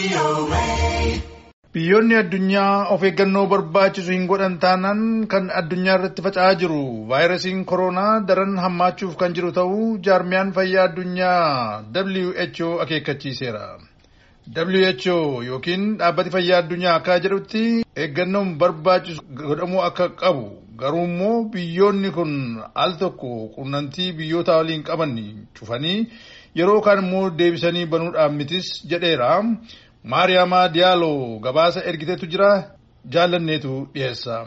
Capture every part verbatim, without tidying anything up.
Biyyoonni addunyaa of eeggannoo barbaachisu hin godhan taanaan kan addunyaa irratti faca'aa jiru vaayirasiin koronaa daran hammaachuuf kan jiru ta'uu jaarmiyaan fayyaa addunyaa W H O akeekkachiiseera. W H O yookiin dhaabbati fayyaa addunyaa akka jedhutti eeggannoon barbaachisu godhamuu akka qabu garuu immoo biyyoonni kun al tokko quunnamtii biyyoota waliin qaban cufanii yeroo kaan immoo deebisanii banuudhaan mitis jedheera. Maariyaama Diyaalo gabaasa ergiteetu jira jaallanneetu dhiyeessa.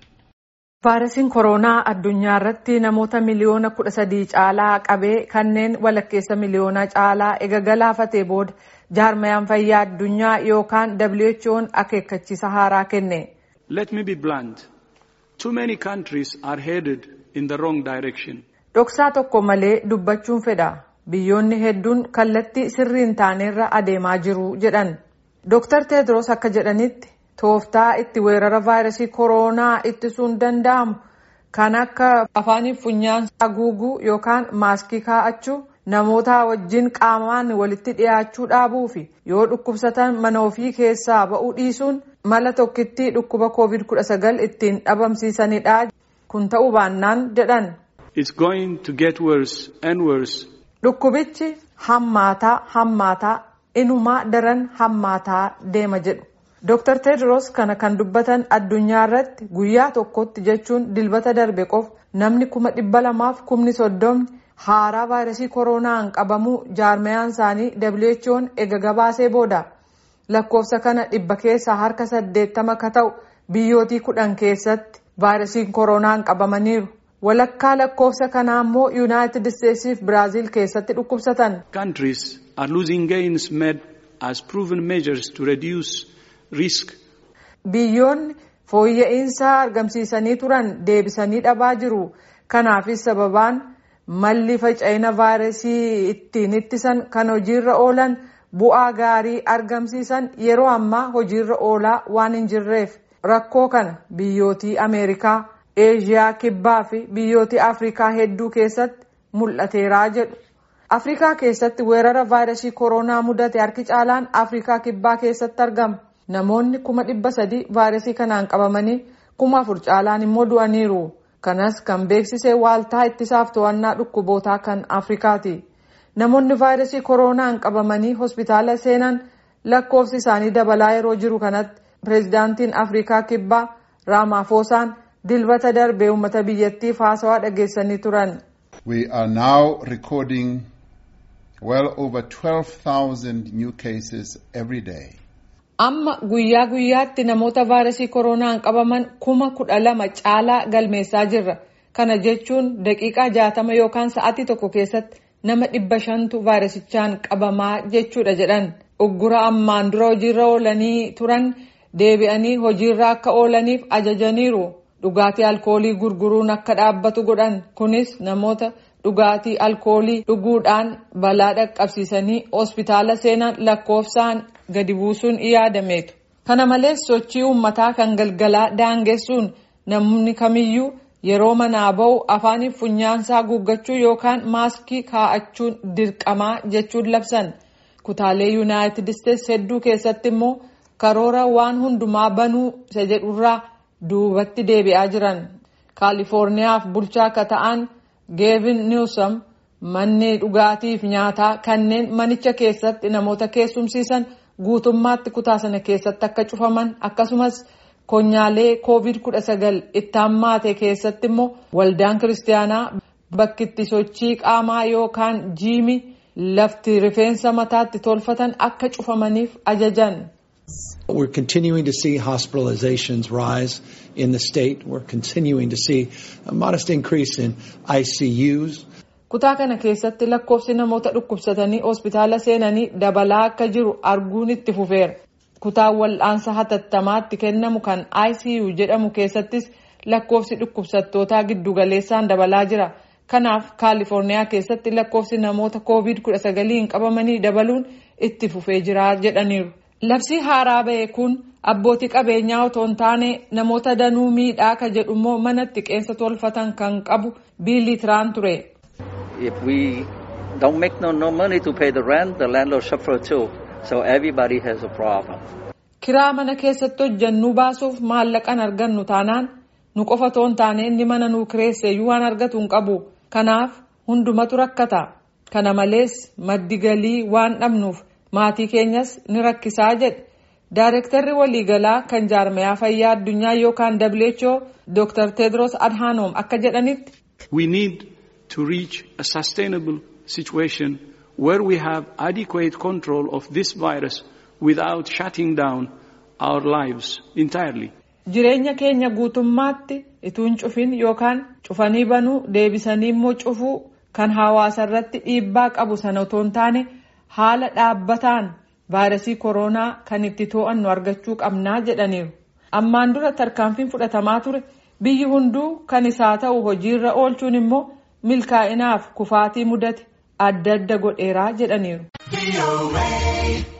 Vaayirasiin koronaa addunyaa irratti namoota miliyoona kudha sadii caalaa qabee kanneen walakkeessa miliyoona caalaa ega galaafatee booda jaarmayaan fayyaa addunyaa yookaan W H O'n akeekkachiisa haaraa kenne. Let me be blunt. Too many countries are headed in the wrong direction. Dhoksaa tokko malee dubbachuun fedha. Biyyoonni hedduun kallattii sirriin taanerra adeemaa jiru jedhan. Doctor Tedros akka jedhanitti tooftaa itti weerara vaayirasii koronaa ittisuun danda'amu kan akka afaaniif funyaan haguuguu yookaan maaskii kaa'achuu, namoota wajjin qaamaan walitti dhiyaachuu dhaabuu fi yoo dhukkubsatan mana ofii keessaa ba'uu dhiisuun mala tokkitti dhukkuba covid kudha sagal ittiin dhabamsiisanidha. Kun ta'uu baannaan jedhan. It's going to get worse and worse. Dhukkubichi hammaataa hammaataa inumaa daran hammaataa deema jedhu. Doctor Tedros kana kan dubbatan addunyaa irratti guyyaa tokkotti jechuun dilbata darbe qofa namni kuma dhibba lamaaf kumni soddomni haaraa vaayirasii koronaan qabamuu jaarmayaan isaanii W H O'n ega gabaasee booda lakkoofsa kana dhibba keessaa harka saddeettama ka ta'u biyyootii kudhan keessatti vaayirasiin koronaan qabamaniiru. Walakkaa lakkoofsa kanaa immoo United States fi Brazil keessatti dhukkubsatan. Countries are losing gains made as proven measures to reduce risk. Biyyoonni fooyya'insa argamsiisanii turan deebisanii dhabaa jiru. Kanaafis sababaan malli faca'ina vaayirasii ittiin ittisan kan hojiirra oolan bu'aa gaarii argamsiisan yeroo ammaa hojiirra oolaa waan hin jirreef rakkoo kana biyyootii Ameerikaa, Eeshiyaa kibbaa fi biyyooti Afrikaa hedduu keessatti mul'ateeraa jedhu. Afrikaa keessatti weerara vaayirasii koronaa mudate harki caalaan Afrikaa kibbaa keessatti argama. Namoonni kuma dhibba sadii vaayirasii kanaan qabamanii kuma afur caalaan immoo du'aniiru. Kanas kan beeksise waaltaa ittisaaf to'annaa dhukkubootaa kan Afrikaati. Namoonni vaayirasii koronaan qabamanii hospitaala seenan lakkoofsi isaanii dabalaa yeroo jiru kanatti pireezidaantiin Afrikaa kibbaa Raamafoosaan dilbata darbee uummata biyyattiif haasawaa dhageessanii turan. We are now recording well over twelve thousand new cases every day. Amma guyyaa guyyaatti namoota vaayirasii koronaan qabaman kuma kudha lama caalaa galmeessaa jirra. Kana jechuun daqiiqaa jaatama yookaan sa'aatii tokko keessatti nama dhibba shantu vaayirasichaan qabamaa jechuudha jedhan. Uggura ammaan dura hojiirra oolanii turan deebi'anii hojiirra akka oolaniif ajajaniiru. Dhugaatii alkoolii gurguruun akka dhaabbatu godhan. Kunis namoota dhugaatii alkoolii dhuguudhaan balaa dhaqqabsiisanii hospitaala seenan lakkoofsaan gadi buusuun yaadameetu. Kana malees sochii uummataa kan galgalaa daangessuun namni kamiyyuu yeroo manaa ba'u afaaniif funyaansaa haguuggachuu yookaan maaskii kaa'achuun dirqamaa jechuun labsan. Kutaalee United States hedduu keessatti immoo karoora waan hundumaa banuu isa jedhurraa duubatti deebi'aa jiran. Kaalifoorniyaaf bulchaa akka ta'an Gavin Newsom manni dhugaatiif nyaataa kanneen manicha keessatti namoota keessumsiisan guutummaatti kutaa sana keessatti akka cufaman akkasumas konyaalee covid kudha sagal itti hammaate keessatti immoo waldaan kiristaanaa bakki itti sochii qaamaa yookaan jiimii lafti rifeensa mataatti tolfatan akka cufamaniif ajajan. We're continuing to see hospitalizations rise in the state. We're continuing to see a modest increase in I C Us. Kutaa kana keessatti lakkoofsi namoota dhukkubsatanii hospitaala seenanii dabalaa akka jiru arguun itti fufeera. Kutaa wal'aansa hatattamaatti kennamu kan I C U jedhamu keessattis lakkoofsi dhukkubsattootaa giddugaleessaan dabalaa jira. Kanaaf Kaalifoorniyaa keessatti lakkoofsi namoota covid kudha sagaliin qabamanii dabaluun itti fufee jira jedhaniiru. Labsii haaraa ba'e kun abbootii qabeenyaa otoo hin taane namoota danuu miidhaa ka jedhu immoo manatti qeensa tolfatan kan qabu biilii tiraan ture. If we don't make no, no money to pay the rent, the landlord suffer too. So everybody has a problem. Kiraa mana keessatti hojjennu baasuuf maallaqan argannu taanaan nu qofa toon taane inni mana nuu kireesse iyyuu waan argatu hin qabu. Kanaaf hundumatu rakkata. Kana malees maddi galii waan dhabnuuf maatii keenyas ni rakkisaa jedhe. Daarektarri waliigalaa kan jaarmayaa fayyaa addunyaa yookaan W H O Doctor Tedros Adhanom akka jedhanitti. We need to reach a sustainable situation where we have adequate control of this virus without shutting down our lives entirely. Jireenya keenya guutummaatti ituun cufin yookaan cufanii banuu deebisanii immoo cufuu kan hawaasa irratti dhiibbaa qabu sana otoo hin taane haala dhaabbataan vaayirasii koronaa kan itti to'annu argachuu qabnaa jedhaniiru. Ammaan dura tarkaanfiin fudhatamaa ture biyyi hunduu kan isaa ta'u hojiirra oolchuun immoo milkaa'inaaf kufaatii mudate adda adda godheeraa jedhaniiru.